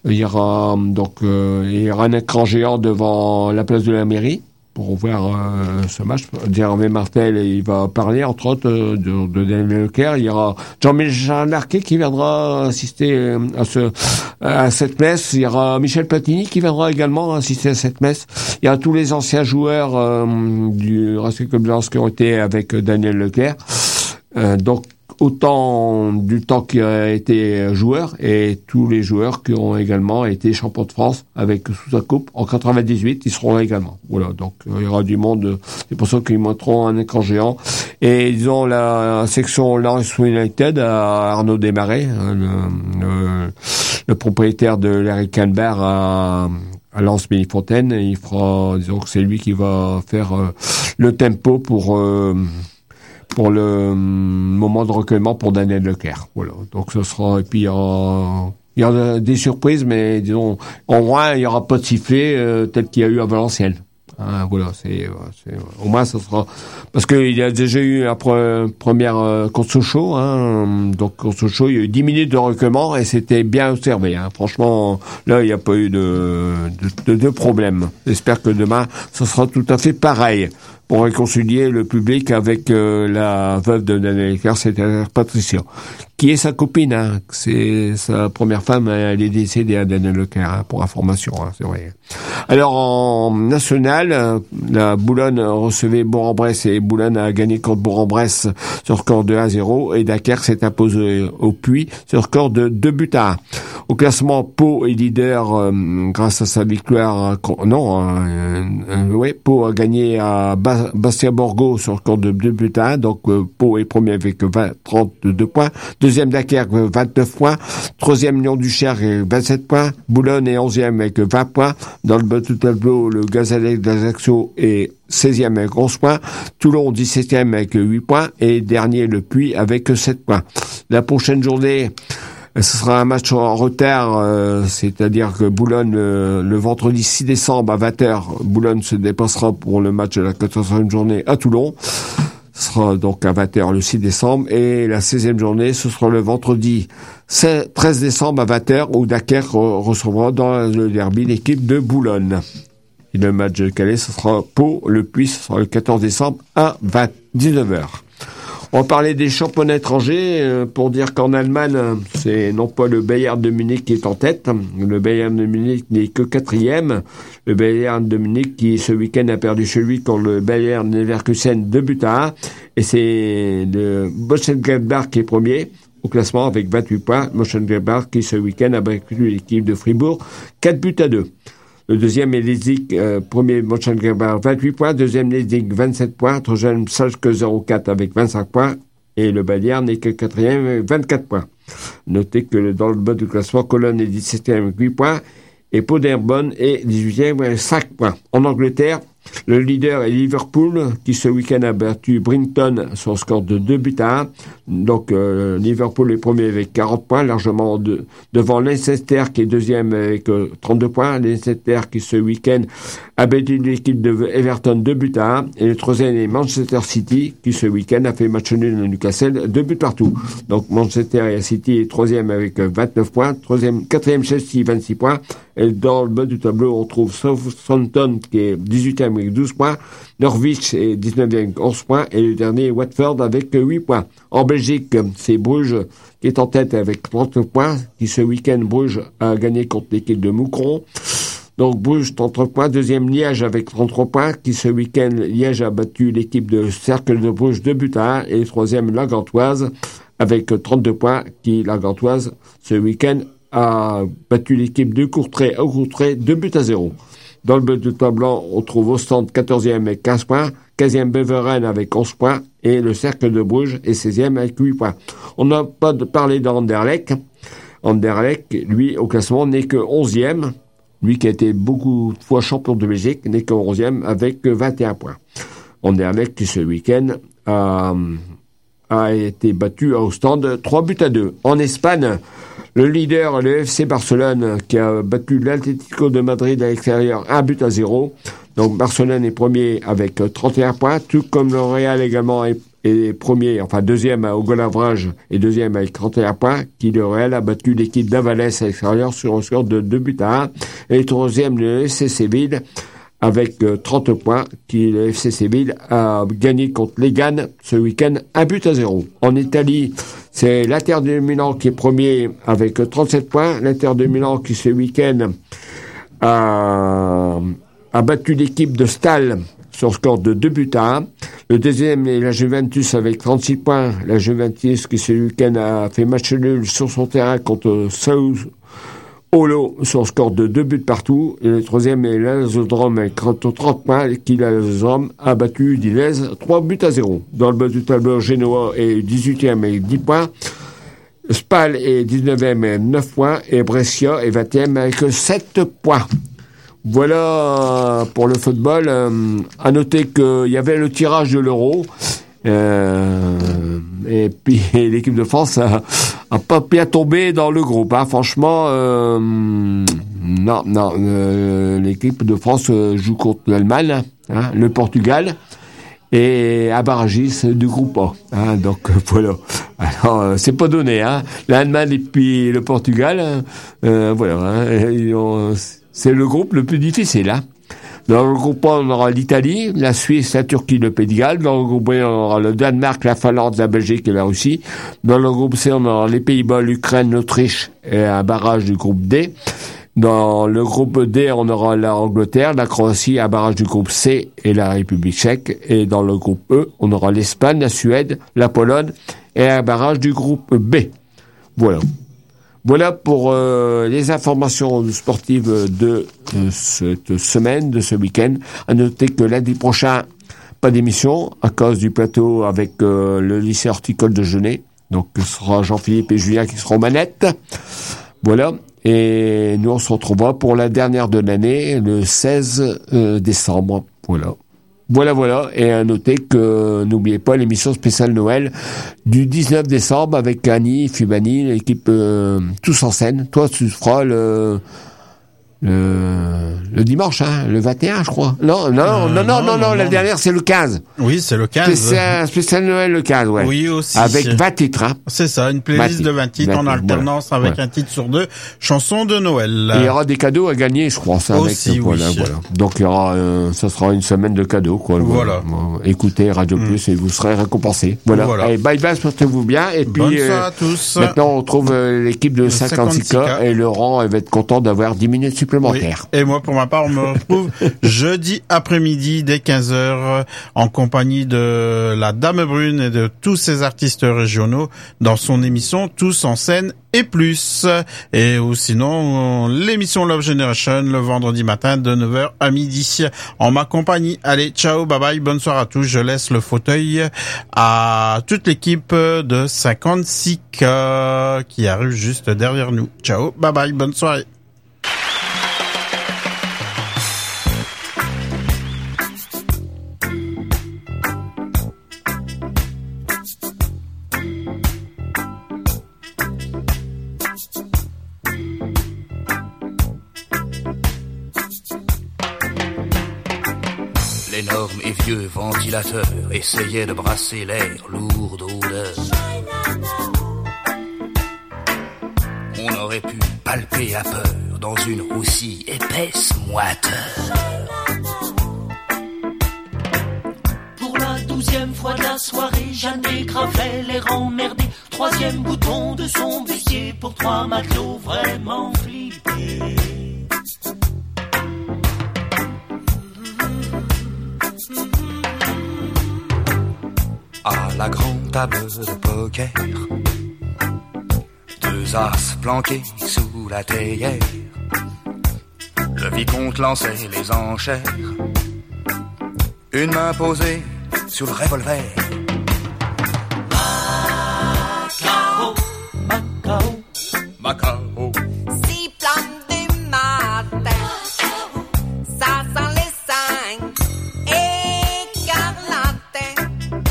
Il y aura donc euh, il y aura un écran géant devant la place de la mairie pour voir euh, ce match. Hervé Martel, il va parler, entre autres, euh, de, de Daniel Leclerc. Il y aura Jean-Michel Larquet qui viendra assister euh, à ce à cette messe. Il y aura Michel Platini qui viendra également assister à cette messe. Il y a tous les anciens joueurs euh, du Racing Club de Lens qui ont été avec Daniel Leclerc. Euh, donc, autant du temps qu'il a été joueur et tous les joueurs qui ont également été champions de France avec sous sa coupe en quatre-vingt-dix-huit, ils seront là également. Voilà, donc il y aura du monde. C'est pour ça qu'ils montreront un écran géant. Et ils ont la section Lens United à Arnaud Desmarais, le, le, le propriétaire de l'Erican Bar à à Lens Mélifontaine. Il fera, disons que c'est lui qui va faire euh, le tempo pour euh, pour le moment de recueillement pour Daniel Leclerc. Voilà. Donc ce sera, et puis il y aura, il y aura des surprises, mais disons, au moins il y aura pas de sifflet euh, tel qu'il y a eu à Valenciennes. Hein, voilà, c'est, c'est, au moins ça sera, parce qu'il y a déjà eu la pre, première euh, contre Sochaux, hein, donc contre Sochaux, il y a eu dix minutes de recueillement et c'était bien observé. Hein. Franchement, là il n'y a pas eu de, de, de, de problème. J'espère que demain ça sera tout à fait pareil. Pour réconcilier le public avec euh, la veuve de Daniel Leclerc, c'est-à-dire Patricia, qui est sa copine. Hein. C'est sa première femme, elle est décédée à Daniel Leclerc, hein, pour information, hein, c'est vrai. Alors en national, la Boulogne recevait Bourg-en-Bresse et Boulogne a gagné contre Bourg-en-Bresse sur score de un à zéro et Dunkerque s'est imposé au Puy sur score de deux buts à un. Au classement, Pau est leader euh, grâce à sa victoire. Euh, non, euh, euh, ouais, Pau a gagné à Bas- Bastia-Borgo sur score de deux buts à un. Donc euh, Pau est premier avec vingt, trente-deux points. Deuxième Dunkerque, vingt-neuf points. Troisième Lyon-du-Cher, vingt-sept points. Boulogne est onzième avec vingt points. Dans le bas du tableau, le Gazalec d'Ajaccio est seizième avec onze points. Toulon, dix-septième avec huit points. Et dernier, le Puy, avec sept points. La prochaine journée, ce sera un match en retard, euh, c'est-à-dire que Boulogne, euh, le vendredi six décembre à vingt heures, Boulogne se déplacera pour le match de la quatorzième journée à Toulon. Ce sera donc à vingt heures le six décembre. Et la seizième journée, ce sera le vendredi treize décembre à vingt heures, où Dunkerque recevra dans le derby l'équipe de Boulogne. Et le match de Calais, ce sera Pau, le Puy, ce sera le quatorze décembre à vingt, dix-neuf heures. On va parler des championnats étrangers euh, pour dire qu'en Allemagne, c'est non pas le Bayern de Munich qui est en tête. Le Bayern de Munich n'est que quatrième. Le Bayern de Munich qui ce week-end a perdu chez lui contre le Bayern Leverkusen deux buts à un. Et c'est le Mönchengladbach qui est premier au classement avec vingt-huit points. Mönchengladbach qui ce week-end a battu l'équipe de Fribourg quatre buts à deux. Le deuxième est Leipzig, euh, premier Mönchengladbach, vingt-huit points. Deuxième Leipzig, vingt-sept points. Troisième Schalke zéro quatre avec vingt-cinq points. Et le Bayern n'est que quatrième avec vingt-quatre points. Notez que dans le bas du classement, Cologne est dix-septième avec huit points. Et Paderborn est dix-huitième avec cinq points. En Angleterre, le leader est Liverpool, qui ce week-end a battu Brighton sur un score de deux buts à un. Donc euh, Liverpool est premier avec quarante points, largement de, devant Leicester qui est deuxième avec euh, trente-deux points. Leicester qui ce week-end a battu l'équipe de Everton deux buts à un. Et le troisième est Manchester City, qui ce week-end a fait match nul à Newcastle, deux buts partout. Donc Manchester City est troisième avec euh, vingt-neuf points. Troisième, quatrième Chelsea, vingt-six points. Et dans le bas du tableau, on trouve Southampton qui est dix-huitième avec douze points. Norwich est dix-neuvième avec onze points. Et le dernier, Watford avec huit points. En Belgique, c'est Bruges qui est en tête avec trente points. Qui ce week-end, Bruges a gagné contre l'équipe de Moucron. Donc Bruges, trente points. Deuxième, Liège avec trente-trois points. Qui ce week-end, Liège a battu l'équipe de Cercle de Bruges deux buts à un. Et le troisième, la Gantoise avec trente-deux points. Qui, la Gantoise, ce week-end, a battu l'équipe de Courtrai au Courtrai deux buts à zéro. Dans le bas du tableau, on trouve Ostende quatorzième avec quinze points, quinzième Beveren avec onze points et le Cercle de Bruges est seizième avec huit points. On n'a pas de parler d'Anderlecht. Anderlecht, lui, au classement, n'est que onzième. Lui qui a été beaucoup de fois champion de Belgique, n'est que onzième avec vingt et un points. Anderlecht, qui ce week-end a, a été battu à Ostende trois buts à deux. En Espagne, le leader, le F C Barcelone, qui a battu l'Atlético de Madrid à l'extérieur, un but à zéro. Donc Barcelone est premier avec trente et un points, tout comme le Real également est, est premier, enfin deuxième au goal average et deuxième avec trente et un points, qui le Real a battu l'équipe d'Avalès à l'extérieur sur un score de deux buts à un. Et troisième, le F C Séville, avec euh, trente points, qui le F C Séville a gagné contre Legan ce week-end, un but à zéro. En Italie, c'est l'Inter de Milan qui est premier avec trente-sept points. L'Inter de Milan qui ce week-end a, a battu l'équipe de Stal sur le score de deux buts à un. Le deuxième est la Juventus avec trente-six points. La Juventus qui ce week-end a fait match nul sur son terrain contre Sao Paulo sur le score de deux buts partout. Et le troisième est l'Azodrome avec trente points, qui l'Azodrome a battu Udinese trois buts à zéro. Dans le bas du tableau, Genoa est dix-huitième avec dix points. Spal est dix-neuvième avec neuf points. Et Brescia est vingtième avec sept points. Voilà pour le football. Euh, à noter qu'il y avait le tirage de l'Euro. Euh, et puis l'équipe de France a, a pas bien tombé dans le groupe. Hein. Franchement, euh, non, non. Euh, l'équipe de France joue contre l'Allemagne, hein, le Portugal et un barragiste du groupe A. Hein, donc voilà. Alors euh, c'est pas donné. Hein. L'Allemagne et puis le Portugal. Euh, voilà. Hein, ils ont, c'est le groupe le plus difficile, hein. Dans le groupe A, on aura l'Italie, la Suisse, la Turquie, le Pays de Galles. Dans le groupe B, on aura le Danemark, la Finlande, la Belgique et la Russie. Dans le groupe C, on aura les Pays-Bas, l'Ukraine, l'Autriche et un barrage du groupe D. Dans le groupe D, on aura l'Angleterre, la Croatie, un barrage du groupe C et la République tchèque. Et dans le groupe E, on aura l'Espagne, la Suède, la Pologne et un barrage du groupe B. Voilà. Voilà pour euh, les informations sportives de euh, cette semaine, de ce week-end. À noter que lundi prochain, pas d'émission à cause du plateau avec euh, le lycée horticole de Genève. Donc ce sera Jean-Philippe et Julien qui seront manettes. Voilà. Et nous on se retrouvera pour la dernière de l'année, le seize euh, décembre. Voilà. Voilà, voilà. Et à noter que, n'oubliez pas, l'émission spéciale Noël du dix-neuf décembre avec Annie, Fubani, l'équipe euh, Tous en scène. Toi, tu feras le... Le, le dimanche, hein, le vingt et un, je crois. Non, non, euh, non, non, non, non, non, la dernière, c'est le quinze. Oui, c'est le quinze. Spécial, spécial Noël, le quinze, ouais. Oui, aussi. Avec vingt titres, hein. C'est ça, une playlist de vingt titres en alternance voilà. avec ouais. un titre sur deux, chansons de Noël. Et il y aura des cadeaux à gagner, je crois, ça, aussi, avec, oui. voilà, voilà. Donc, il y aura, euh, ça sera une semaine de cadeaux, quoi. Voilà. Bon, écoutez Radio mm. Plus et vous serez récompensés. Voilà. voilà. Allez, bye bye, portez-vous bien. Et puis, bonne euh, soirée à tous. Maintenant, on retrouve euh, l'équipe de cinquante-six K et Laurent, elle va être content d'avoir dix minutes supplémentaires. Oui. Et moi, pour ma part, on me retrouve jeudi après-midi dès quinze heures en compagnie de la Dame Brune et de tous ses artistes régionaux dans son émission Tous en scène et plus. Et ou sinon, l'émission Love Generation le vendredi matin de neuf heures à midi en ma compagnie. Allez, ciao, bye bye, bonne soirée à tous. Je laisse le fauteuil à toute l'équipe de cinquante-six K qui arrive juste derrière nous. Ciao, bye bye, bonne soirée. L'énorme et vieux ventilateur essayait de brasser l'air lourd d'odeur. On aurait pu palper à peur dans une aussi épaisse moiteur. Pour la douzième fois de la soirée, Jeanne et Gravel l'air emmerdé. Troisième bouton de son bustier pour trois matelots vraiment flippés. À la grande table de poker, deux as planqués sous la théière, le vicomte lançait les enchères, une main posée sur le revolver. Macao, Macao, Macao. Si plan du matin, ça sent les cinq écarlatin.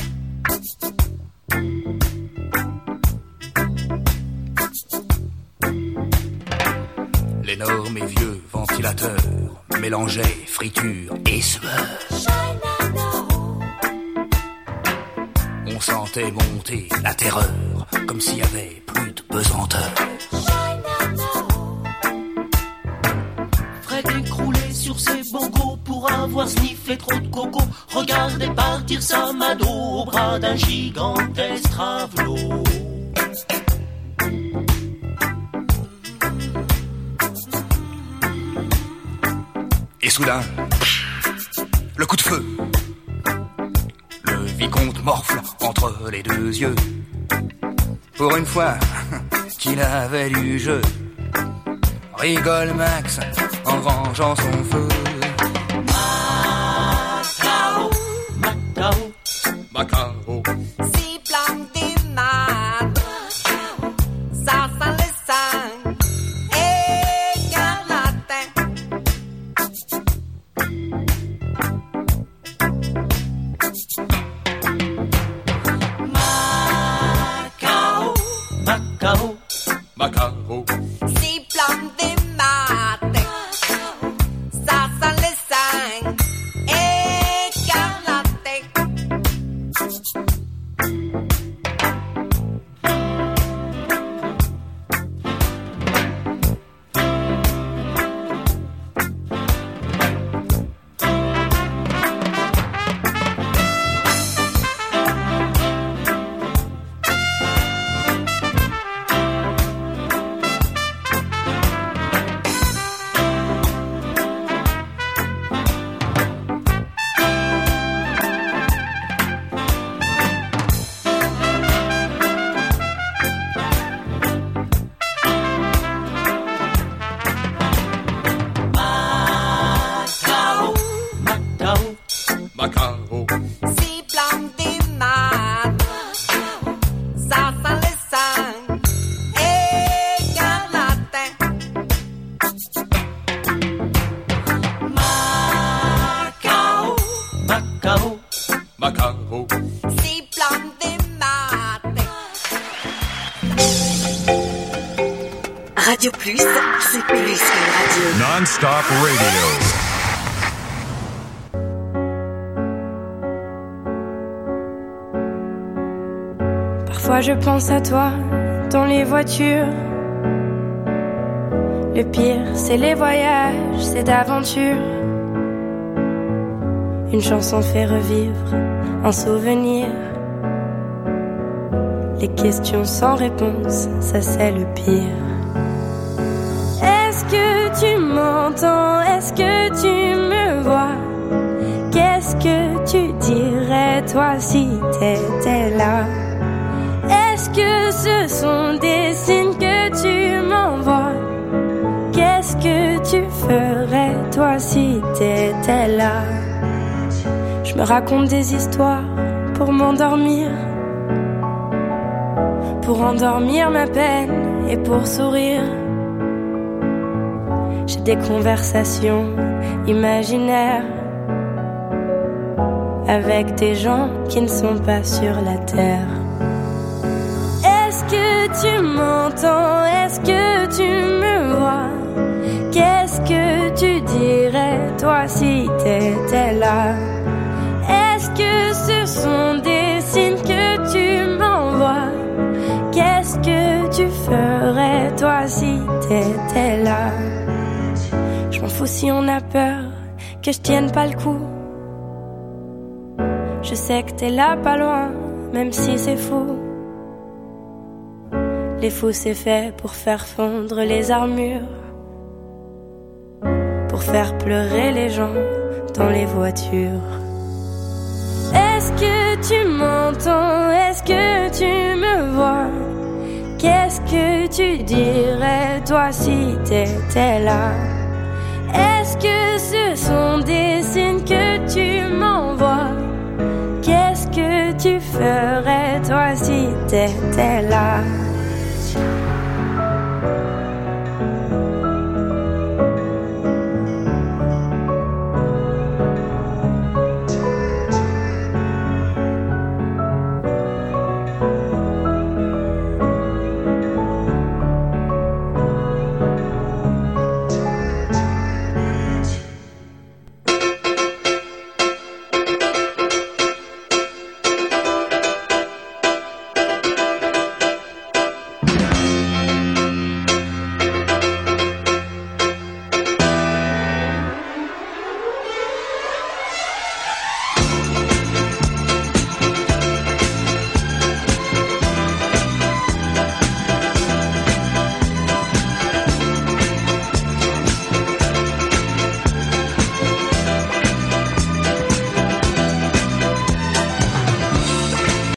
L'énorme et vieux ventilateur mélangeait friture et sueur. On sentait monter la terreur, comme s'il y avait plus de pesanteur. Fred écroulé sur ses bongos pour avoir sniffé trop de coco, regardait partir sa mado au bras d'un gigantesque travelot. Et soudain, le coup de feu. Le vicomte morfle entre les deux yeux. Pour une fois qu'il avait du jeu, rigole Max en rangeant son feu. Macao, Macao, Macao. Si plan des maths, ça sent le sang écarlatin. Macao, Macao, Macao. Si plan des maths, ça sent le sang écarlatin. Macao, Macao, Macao. Si plan des maths, ça sent le sang écarlatin. Macao, Macao, Macao. Si plan des maths. Radio Plus, c'est plus qu'une radio. Non-stop radio. Parfois je pense à toi dans les voitures. Le pire, c'est les voyages, c'est d'aventure. Une chanson fait revivre un souvenir. Les questions sans réponse, ça c'est le pire. Est-ce que tu m'entends? Est-ce que tu me vois? Qu'est-ce que tu dirais toi si t'étais là? Est-ce que ce sont des signes que tu m'envoies? Qu'est-ce que tu ferais toi si t'étais là? Je me raconte des histoires pour m'endormir, pour endormir ma peine et pour sourire. J'ai des conversations imaginaires avec des gens qui ne sont pas sur la terre. Est-ce que tu m'entends? Est-ce que tu me vois? Qu'est-ce que tu dirais toi si t'étais là? Est-ce que ce sont des signes que tu m'envoies? Qu'est-ce que tu ferais toi si t'étais là? Je m'en fous si on a peur que je tienne pas le coup. Je sais que t'es là pas loin, même si c'est fou. Les fous c'est fait pour faire fondre les armures, pour faire pleurer les gens dans les voitures. Est-ce que tu m'entends? Est-ce que tu me vois? Qu'est-ce que tu dirais toi si t'étais là? Est-ce que ce sont des signes que tu m'envoies? Qu'est-ce que tu ferais toi si t'étais là?